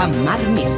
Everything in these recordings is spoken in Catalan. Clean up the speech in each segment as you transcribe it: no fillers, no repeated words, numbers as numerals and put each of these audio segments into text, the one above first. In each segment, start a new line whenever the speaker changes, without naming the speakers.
amb Marc Mir.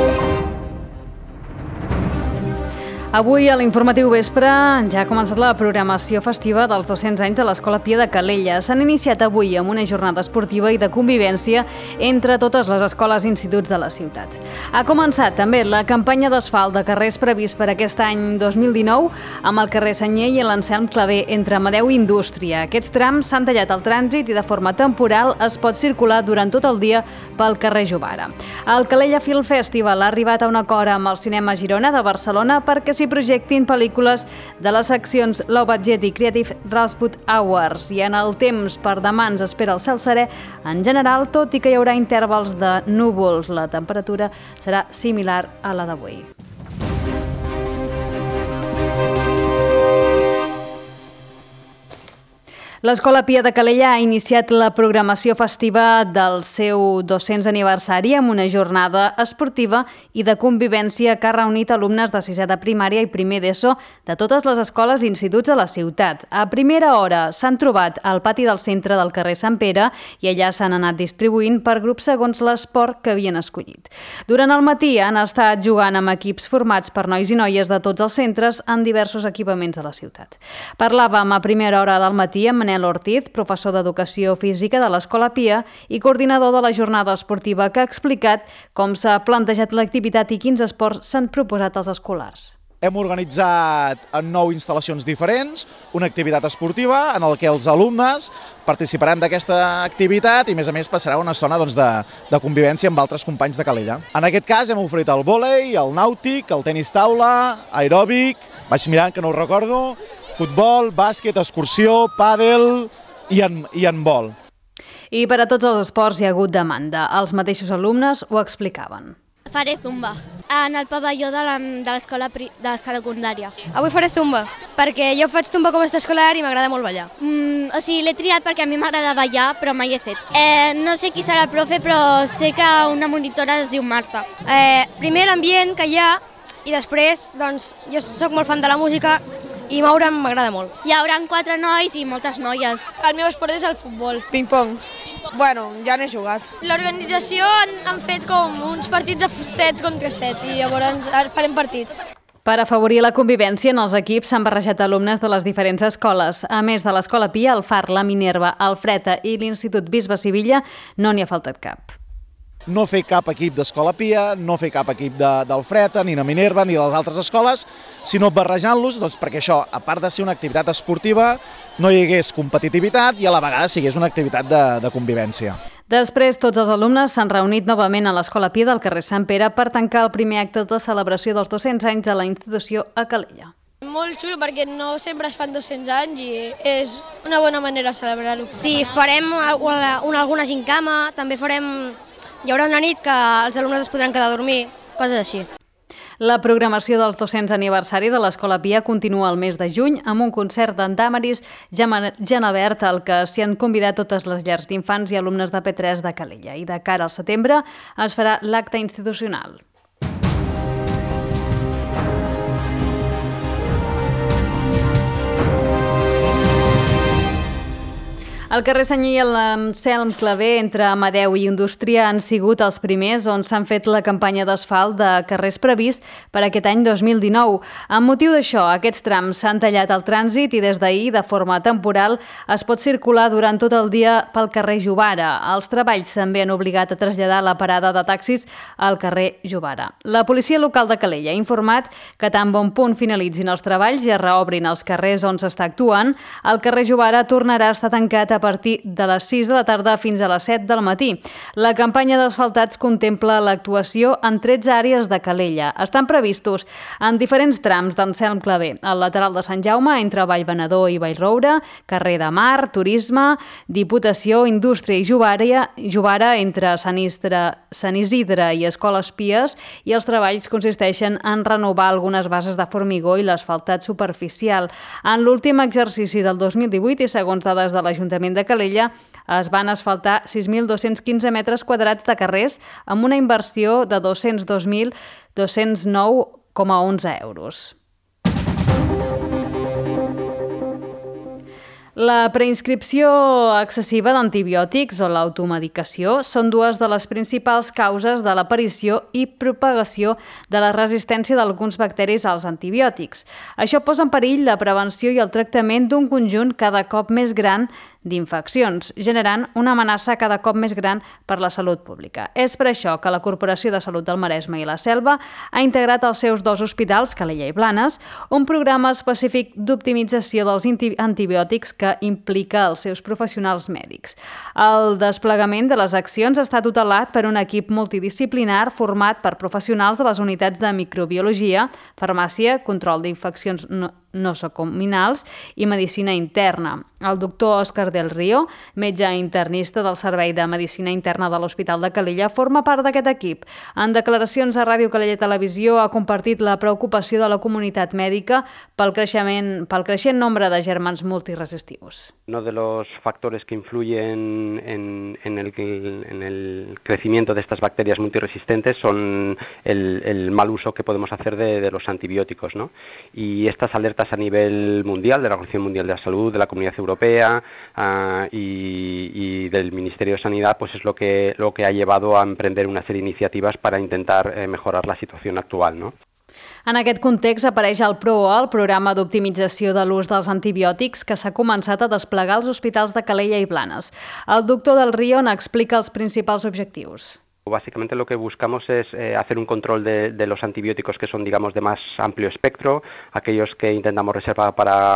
Avui a l'informatiu vespre ja ha començat la programació festiva dels 200 anys de l'Escola Pia de Calella. S'han iniciat avui amb una jornada esportiva i de convivència entre totes les escoles i instituts de la ciutat. Ha començat també la campanya d'asfalt de carrers previst per aquest any 2019 amb el carrer Senyer i l'Anselm Clavé entre Amadeu i Indústria. Aquests trams s'han tallat al trànsit i de forma temporal es pot circular durant tot el dia pel carrer Jovara. El Calella Film Festival ha arribat a un acord amb el Cinema Girona de Barcelona perquè s'hi projectin pel·lícules de les seccions Low Budget i Creative Rasput Awards. I en el temps per demà ens espera el cel serè en general, tot i que hi haurà intervals de núvols. La temperatura serà similar a la d'avui. L'Escola Pia de Calella ha iniciat la programació festiva del seu 200 aniversari amb una jornada esportiva i de convivència que ha reunit alumnes de 6è de primària i primer d'ESO de totes les escoles i instituts de la ciutat. A primera hora s'han trobat al pati del centre del carrer Sant Pere i allà s'han anat distribuint per grups segons l'esport que havien escollit. Durant el matí han estat jugant amb equips formats per nois i noies de tots els centres en diversos equipaments de la ciutat. Parlàvem a primera hora del matí amb Manel Ortiz, professor d'Educació Física de l'Escola Pia i coordinador de la jornada esportiva, que ha explicat com s'ha plantejat l'activitat i quins esports s'han proposat als escolars.
Hem organitzat en 9 instal·lacions diferents una activitat esportiva en què els alumnes participaran d'aquesta activitat i, a més, passarà una estona de convivència amb altres companys de Calella. En aquest cas hem oferit el vòlei, el nàutic, el tenis taula, aeròbic, vaig mirant que no ho recordo, futbol, bàsquet, excursió, pàdel i handbol.
I per a tots els esports hi ha hagut demanda. Els mateixos alumnes ho explicaven.
Faré zumba en el pavelló de l'escola de secundària.
Avui faré zumba, perquè jo faig zumba com a extraescolar i m'agrada molt ballar.
L'he triat perquè a mi m'agrada ballar, però mai he fet. No sé qui serà el profe, però sé que una monitora es diu Marta.
Primer l'ambient que hi ha i després, doncs, jo sóc molt fan de la música i moure'm m'agrada molt.
Hi haurà 4 nois i moltes noies.
El meu esport és el futbol.
Ping-pong. Bueno, ja n'he jugat.
L'organització han fet com uns partits de 7 contra 7 i llavors farem partits.
Per afavorir la convivència en els equips s'han barrejat alumnes de les diferents escoles. A més de l'Escola Pia, el Far, la Minerva, el Freta i l'Institut Bisbe Sivilla no n'hi ha faltat cap.
No fer cap equip d'Escola Pia, no fer cap equip del Freta, ni de Minerva, ni de les altres escoles, sinó barrejant-los perquè això, a part de ser una activitat esportiva, no hi hagués competitivitat i a la vegada sigués una activitat de convivència.
Després, tots els alumnes s'han reunit novament a l'Escola Pia del carrer Sant Pere per tancar el primer acte de celebració dels 200 anys de la institució a Calella.
Molt xulo perquè no sempre es fan 200 anys i és una bona manera de celebrar-ho.
Sí, farem alguna gincama, també hi haurà una nit que els alumnes es podran quedar a dormir, coses així.
La programació dels 200 aniversari de l'Escola Pia continua el mes de juny amb un concert d'en Damaris Genabert al que s'hi han convidat totes les llars d'infants i alumnes de P3 de Calella. I de cara al setembre es farà l'acte institucional. El carrer Senyer i l'Anselm Clavé entre Amadeu i Indústria han sigut els primers on s'han fet la campanya d'asfalt de carrers previst per aquest any 2019. Amb motiu d'això, aquests trams s'han tallat al trànsit i des d'ahir, de forma temporal, es pot circular durant tot el dia pel carrer Jovara. Els treballs també han obligat a traslladar la parada de taxis al carrer Jovara. La policia local de Calella ha informat que tan bon punt finalitzin els treballs i es reobrin els carrers on s'està actuant, el carrer Jovara tornarà a estar tancat a partir de les 6 de la tarda fins a les 7 del matí. La campanya d'asfaltats contempla l'actuació en 13 àrees de Calella. Estan previstos en diferents trams d'Anselm Clavé, al lateral de Sant Jaume, entre Vallbenedor i Vallroure, carrer de Mar, Turisme, Diputació, Indústria i Jovara, entre Sant Isidre i Escoles Pies, i els treballs consisteixen en renovar algunes bases de formigó i l'asfaltat superficial. En l'últim exercici del 2018 i segons dades de l'Ajuntament de Calella, es van asfaltar 6.215 metres quadrats de carrers amb una inversió de 209,11 euros. La preinscripció excessiva d'antibiòtics o l'automedicació són dues de les principals causes de l'aparició i propagació de la resistència d'alguns bacteris als antibiòtics. Això posa en perill la prevenció i el tractament d'un conjunt cada cop més gran d'infeccions, generant una amenaça cada cop més gran per la salut pública. És per això que la Corporació de Salut del Maresme i la Selva ha integrat als seus 2 hospitals, Calella i Blanes, un programa específic d'optimització dels antibiòtics que implica els seus professionals mèdics. El desplegament de les accions està tutelat per un equip multidisciplinar format per professionals de les unitats de microbiologia, farmàcia, control d'infeccions nosocominals i medicina interna. El doctor Òscar del Río, metge internista del Servei de Medicina Interna de l'Hospital de Calella, forma part d'aquest equip. En declaracions a Ràdio Calella Televisió ha compartit la preocupació de la comunitat mèdica pel creixent nombre de gèrmens multiresistius.
Uno de los factores que influyen en el crecimiento de estas bacterias multiresistentes son el mal uso que podemos hacer de los antibióticos, ¿no? Y estas alertas a nivel mundial, de la Organización Mundial de la Salud, de la Comunidad Europea y del Ministerio de Sanidad, pues es lo que ha llevado a emprender una serie de iniciativas para intentar mejorar la situación actual, ¿no?
En aquest context apareix el PROA, el Programa d'Optimització de l'Ús dels Antibiòtics, que s'ha començat a desplegar als hospitals de Calella i Blanes. El doctor del Río n'explica els principals objectius.
Básicamente lo que buscamos es hacer un control de los antibióticos que son, digamos, de más amplio espectro, aquellos que intentamos reservar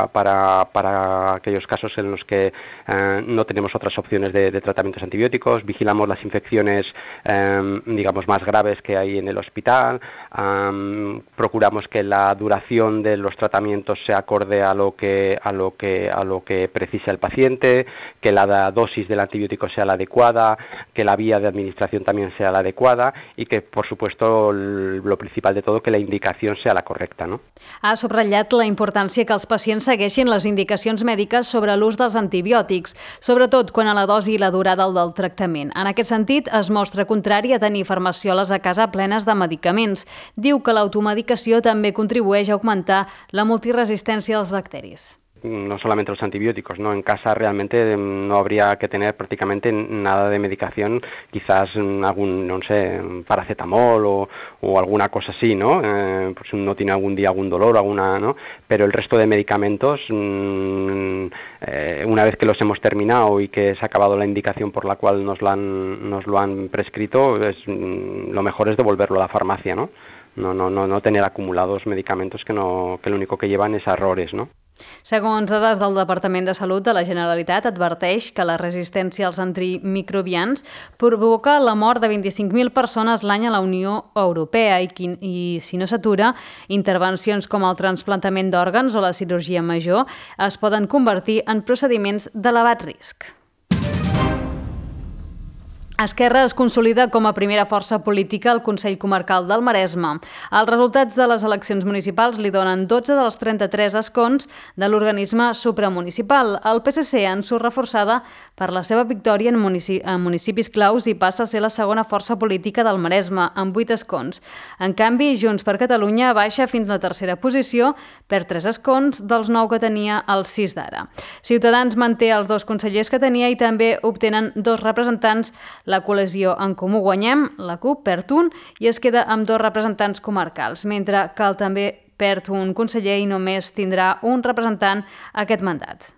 para aquellos casos en los que no tenemos otras opciones de tratamientos antibióticos, vigilamos las infecciones, digamos, más graves que hay en el hospital, procuramos que la duración de los tratamientos sea acorde a lo que precisa el paciente, que la dosis del antibiótico sea la adecuada, que la vía de administración también sea la adecuada y que, por supuesto, lo principal de todo, que la indicación sea la correcta, ¿no?
Ha subratllat la importància que els pacients segueixin les indicacions mèdiques sobre l'ús dels antibiòtics, sobretot quan a la dosi i la durada del tractament. En aquest sentit, es mostra contrari a tenir farmacioles a casa plenes de medicaments. Diu que l'automedicació també contribueix a augmentar la multiresistència dels bacteris.
No solamente los antibióticos, ¿no? En casa realmente no habría que tener prácticamente nada de medicación, quizás algún, no sé, paracetamol o alguna cosa así, ¿no? Pues uno tiene algún día algún dolor, ¿no? Pero el resto de medicamentos, una vez que los hemos terminado y que se ha acabado la indicación por la cual nos lo han prescrito, lo mejor es devolverlo a la farmacia, ¿no? No tener acumulados medicamentos que lo único que llevan es a errores, ¿no?
Segons dades del Departament de Salut de la Generalitat, adverteix que la resistència als antimicrobians provoca la mort de 25.000 persones l'any a la Unió Europea i si no s'atura, intervencions com el trasplantament d'òrgans o la cirurgia major es poden convertir en procediments d'elevat risc. Esquerra es consolida com a primera força política al Consell Comarcal del Maresme. Els resultats de les eleccions municipals li donen 12 dels 33 escons de l'organisme supramunicipal. El PSC en surt reforçada per la seva victòria en municipis claus i passa a ser la segona força política del Maresme, amb 8 escons. En canvi, Junts per Catalunya baixa fins a la tercera posició, perd 3 escons dels 9 que tenia els 6 d'ara. Ciutadans manté els 2 consellers que tenia i també obtenen 2 representants. La coalició En Comú Guanyem, la CUP, perd un i es queda amb 2 representants comarcals, mentre que el també perd un conseller i només tindrà un representant aquest mandat.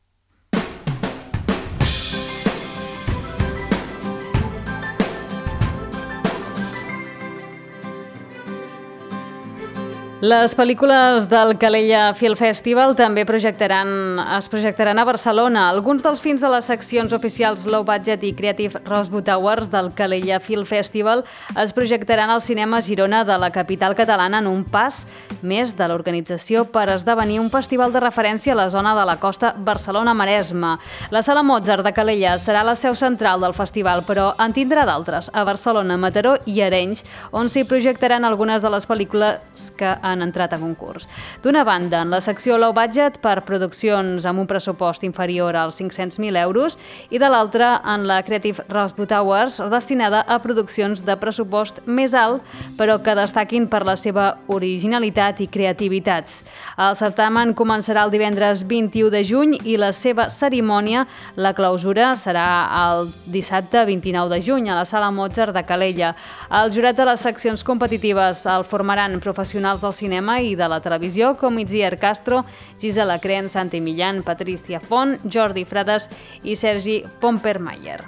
Les pel·lícules del Calella Film Festival també es projectaran a Barcelona. Alguns dels films de les seccions oficials Low Budget i Creative Rosewood Awards del Calella Film Festival es projectaran al cinema Girona de la capital catalana en un pas més de l'organització per esdevenir un festival de referència a la zona de la costa Barcelona-Maresme. La Sala Mozart de Calella serà la seu central del festival, però en tindrà d'altres a Barcelona, Mataró i Arenys, on s'hi projectaran algunes de les pel·lícules que han entrat a concurs. D'una banda, en la secció Low Budget per produccions amb un pressupost inferior als 500.000 euros i de l'altra en la Creative Raspberry Awards destinada a produccions de pressupost més alt però que destaquin per la seva originalitat i creativitat. El certamen començarà el divendres 21 de juny i la seva cerimònia, la clausura, serà el dissabte 29 de juny a la Sala Mozart de Calella. El jurat de les seccions competitives el formaran professionals del cinema i de la televisió com Itziar Castro, Gisela Cren, Santi Millán, Patricia Font, Jordi Frades i Sergi Pompermayer.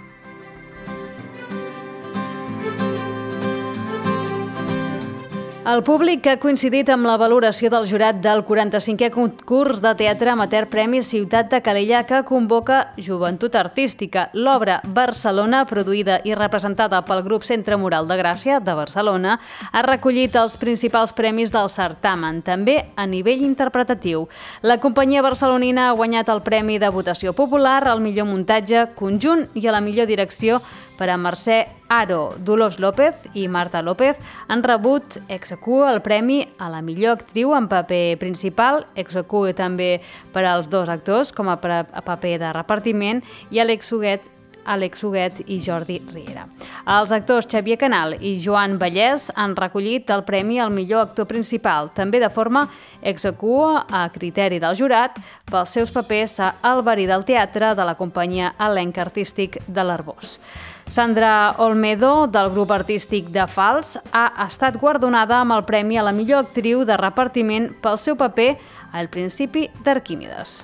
El públic que ha coincidit amb la valoració del jurat del 45è concurs de teatre amateur Premi Ciutat de Calella que convoca Joventut Artística. L'obra Barcelona, produïda i representada pel grup Centre Mural de Gràcia de Barcelona, ha recollit els principals premis del certamen, també a nivell interpretatiu. La companyia barcelonina ha guanyat el Premi de Votació Popular, al millor muntatge conjunt i a la millor direcció per a Mercè Haro. Dolors López i Marta López han rebut ex aequo el premi a la millor actriu en paper principal, ex aequo també per als dos actors com a paper de repartiment, i Àlex Huguet i Jordi Riera. Els actors Xavier Canal i Joan Vallès han recollit el premi al millor actor principal, també de forma ex aequo a criteri del jurat pels seus papers a El verí del teatre de la companyia Elenc Artístic de l'Arbós. Sandra Olmedo, del grup artístic de Fals, ha estat guardonada amb el premi a la millor actriu de repartiment pel seu paper a El principi d'Arquímedes.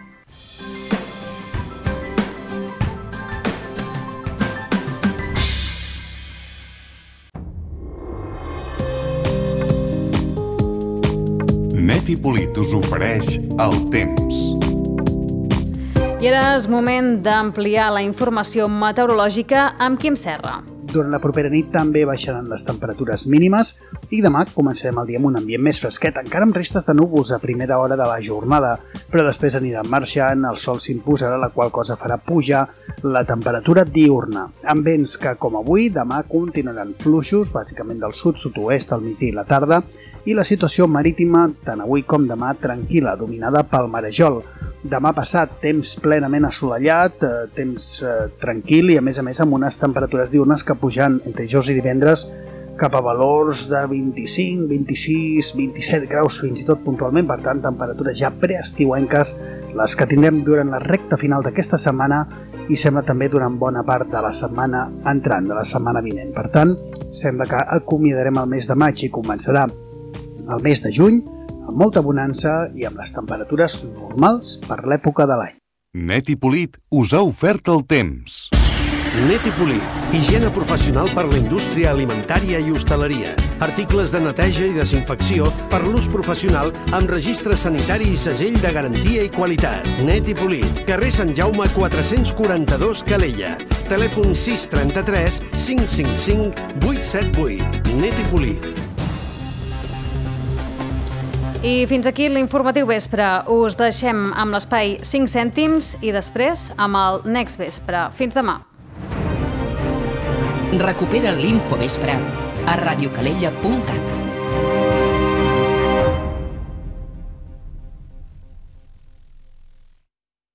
Net i Polit us ofereix el temps.
I ara és moment d'ampliar la informació meteorològica amb Quim Serra.
Durant la propera nit també baixaran les temperatures mínimes i demà començarem el dia amb un ambient més fresquet, encara amb restes de núvols a primera hora de la jornada, però després aniran marxant, el sol s'imposarà, la qual cosa farà pujar la temperatura diurna, amb vents que, com avui, demà continuaran fluixos, bàsicament del sud-sud-oest al migdia i la tarda, i la situació marítima, tant avui com demà, tranquil·la, dominada pel marejol. Demà passat, temps plenament assolellat, temps tranquil i a més amb unes temperatures diurnes que pujan entre dijous i divendres cap a valors de 25, 26, 27 graus fins i tot puntualment, per tant, temperatures ja preestiuenques, les que tindrem durant la recta final d'aquesta setmana i sembla també durant bona part de la setmana entrant, de la setmana vinent. Per tant, sembla que acomiadarem el mes de maig i començarà el mes de juny amb molta bonança i amb les temperatures normals per l'època de l'any.
Net i Polit us ha ofert el temps.
Net i Polit, higiene professional per la indústria alimentària i hostaleria. Articles de neteja i desinfecció per l'ús professional amb registre sanitari i segell de garantia i qualitat. Net i Polit, carrer Sant Jaume 442 Calella. Telèfon 633 555 878. Net i Polit.
I fins aquí l'informatiu vespre. Us deixem amb l'espai 5 cèntims i després amb el Next Vespre. Fins demà.
Recupera l'Infovespre a radiocalella.cat.